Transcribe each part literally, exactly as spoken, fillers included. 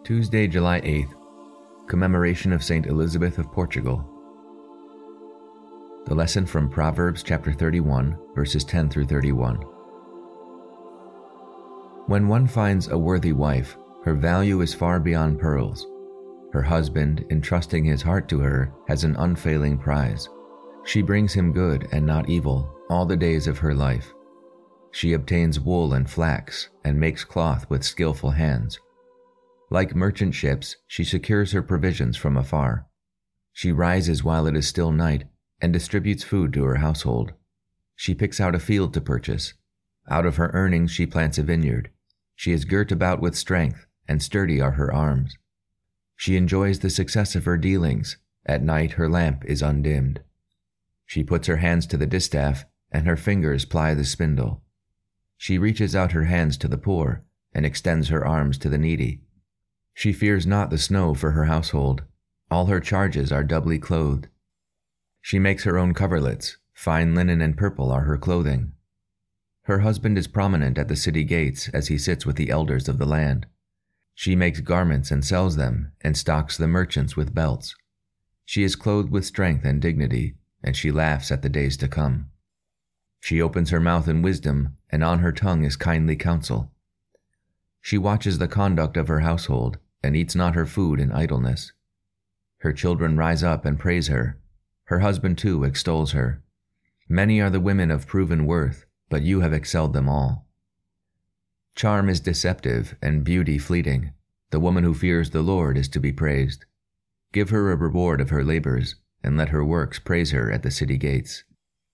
Tuesday, July eighth, Commemoration of Saint Elizabeth of Portugal. The lesson from Proverbs chapter thirty-one, verses ten through thirty-one. When one finds a worthy wife, her value is far beyond pearls. Her husband, entrusting his heart to her, has an unfailing prize. She brings him good and not evil all the days of her life. She obtains wool and flax and makes cloth with skillful hands. Like merchant ships, she secures her provisions from afar. She rises while it is still night and distributes food to her household. She picks out a field to purchase. Out of her earnings she plants a vineyard. She is girt about with strength, and sturdy are her arms. She enjoys the success of her dealings. At night her lamp is undimmed. She puts her hands to the distaff, and her fingers ply the spindle. She reaches out her hands to the poor, and extends her arms to the needy. She fears not the snow for her household. All her charges are doubly clothed. She makes her own coverlets. Fine linen and purple are her clothing. Her husband is prominent at the city gates as he sits with the elders of the land. She makes garments and sells them, and stocks the merchants with belts. She is clothed with strength and dignity, and she laughs at the days to come. She opens her mouth in wisdom, and on her tongue is kindly counsel. She watches the conduct of her household, and eats not her food in idleness. Her children rise up and praise her. Her husband too extols her. Many are the women of proven worth, but you have excelled them all. Charm is deceptive, and beauty fleeting. The woman who fears the Lord is to be praised. Give her a reward of her labors, and let her works praise her at the city gates.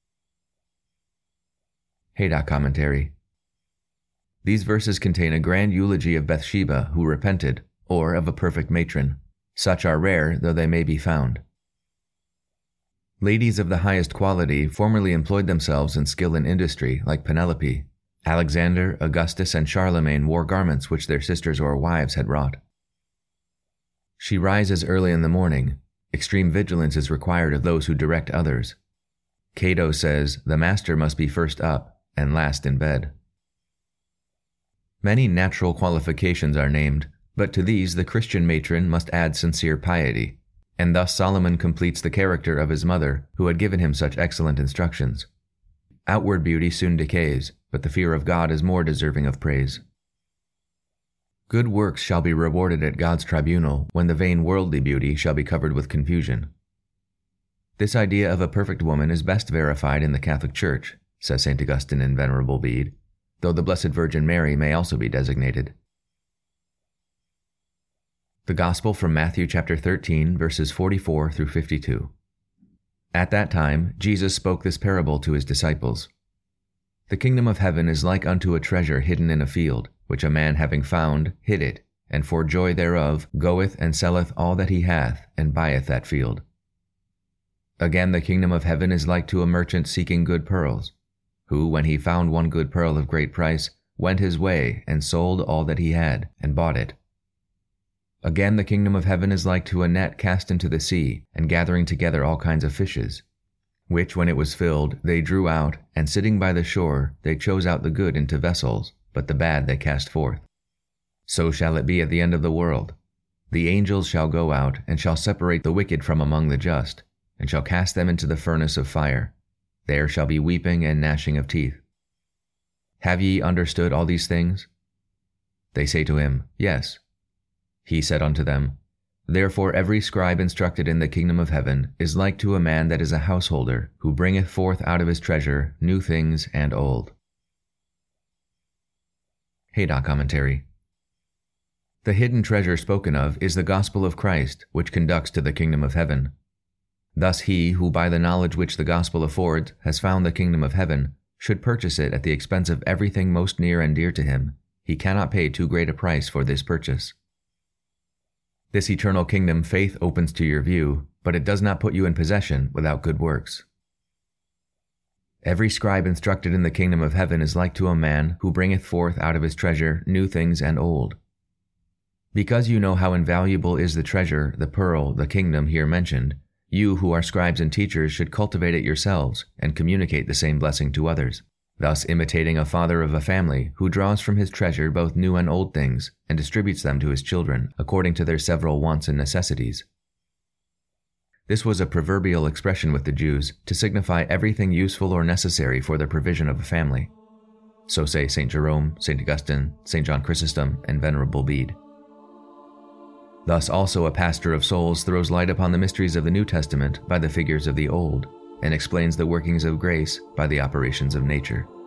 Haydock Commentary. These verses contain a grand eulogy of Bathsheba who repented, or of a perfect matron. Such are rare, though they may be found. Ladies of the highest quality formerly employed themselves in skill and industry, like Penelope. Alexander, Augustus, and Charlemagne wore garments which their sisters or wives had wrought. She rises early in the morning. Extreme vigilance is required of those who direct others. Cato says, the master must be first up and last in bed. Many natural qualifications are named, but to these the Christian matron must add sincere piety, and thus Solomon completes the character of his mother, who had given him such excellent instructions. Outward beauty soon decays, but the fear of God is more deserving of praise. Good works shall be rewarded at God's tribunal when the vain worldly beauty shall be covered with confusion. This idea of a perfect woman is best verified in the Catholic Church, says Saint Augustine in Venerable Bede, though the Blessed Virgin Mary may also be designated. The Gospel from Matthew chapter thirteen, verses forty-four through fifty-two. At that time Jesus spoke this parable to his disciples. The kingdom of heaven is like unto a treasure hidden in a field, which a man having found hid it, and for joy thereof goeth and selleth all that he hath, and buyeth that field. Again the kingdom of heaven is like to a merchant seeking good pearls, who, when he found one good pearl of great price, went his way, and sold all that he had, and bought it. Again the kingdom of heaven is like to a net cast into the sea, and gathering together all kinds of fishes, which when it was filled they drew out, and sitting by the shore they chose out the good into vessels, but the bad they cast forth. So shall it be at the end of the world. The angels shall go out, and shall separate the wicked from among the just, and shall cast them into the furnace of fire. There shall be weeping and gnashing of teeth. Have ye understood all these things? They say to him, Yes. He said unto them, Therefore every scribe instructed in the kingdom of heaven is like to a man that is a householder, who bringeth forth out of his treasure new things and old. Haydock Commentary. The hidden treasure spoken of is the gospel of Christ, which conducts to the kingdom of heaven. Thus he who by the knowledge which the gospel affords has found the kingdom of heaven should purchase it at the expense of everything most near and dear to him. He cannot pay too great a price for this purchase. This eternal kingdom faith opens to your view, but it does not put you in possession without good works. Every scribe instructed in the kingdom of heaven is like to a man who bringeth forth out of his treasure new things and old. Because you know how invaluable is the treasure, the pearl, the kingdom here mentioned, you who are scribes and teachers should cultivate it yourselves and communicate the same blessing to others. thus imitating a father of a family who draws from his treasure both new and old things and distributes them to his children according to their several wants and necessities. This was a proverbial expression with the Jews to signify everything useful or necessary for the provision of a family. So say Saint Jerome, Saint Augustine, Saint John Chrysostom, and Venerable Bede. Thus also a pastor of souls throws light upon the mysteries of the New Testament by the figures of the Old, and explains the workings of grace by the operations of nature.